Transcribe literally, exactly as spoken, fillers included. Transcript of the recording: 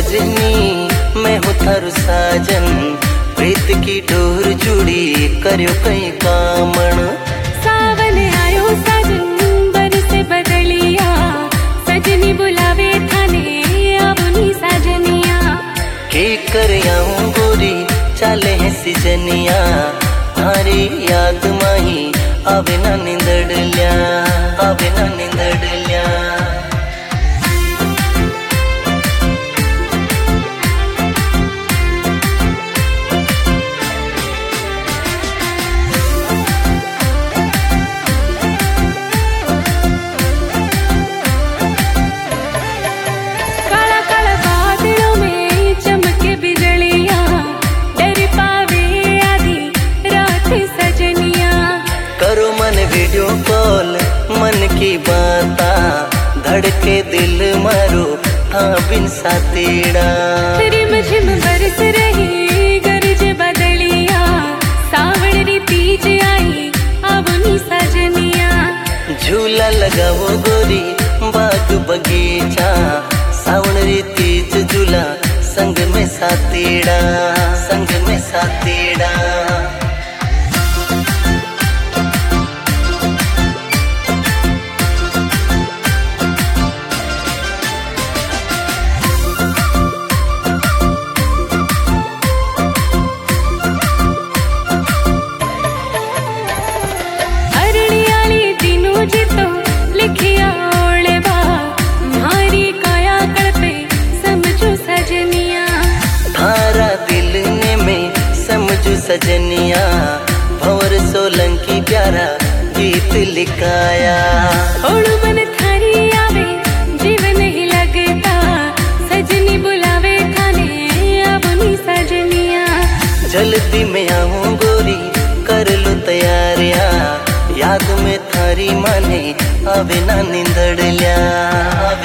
सजनी मैं हूँ थारू साजन, प्रीत की डोर जुड़ी करो कई कामण। सावन आयो साजन बरसे बदलिया, सजनी बुलावे थाने आबुनी साजनिया। के कर आऊं गोरी चाले है सिजनिया, थारी याद माही आवे ना निंदड़ल्या, आवे ना निंदड़ल्या। करो मन वीडियो कॉल मन की बाता, धड़के दिल मारो था बिन सातेड़ा। रिम झिम बरस रही गरज बदलिया, सावण री तीज आई आबुनी सजनिया। झूला लगाओ गोरी बाग बगीचा, सावण री तीज झूला संग में सातेड़ा, संग में सातेड़ा। लिखिया ओळवा मारी काया कड़पे समझू सजनिया, थारा दिल ने में समझू सजनिया। भंवर सोलंकी प्यारा गीत लिखाया, ओड़ मन थारी आवे जीवन ही लगता, सजनी बुलावे थाने आबुनी सजनिया। जल्दी में आऊं गोरी कर लो तैयारियां, याद में थारी माने आवे ना निंदड़ल्या।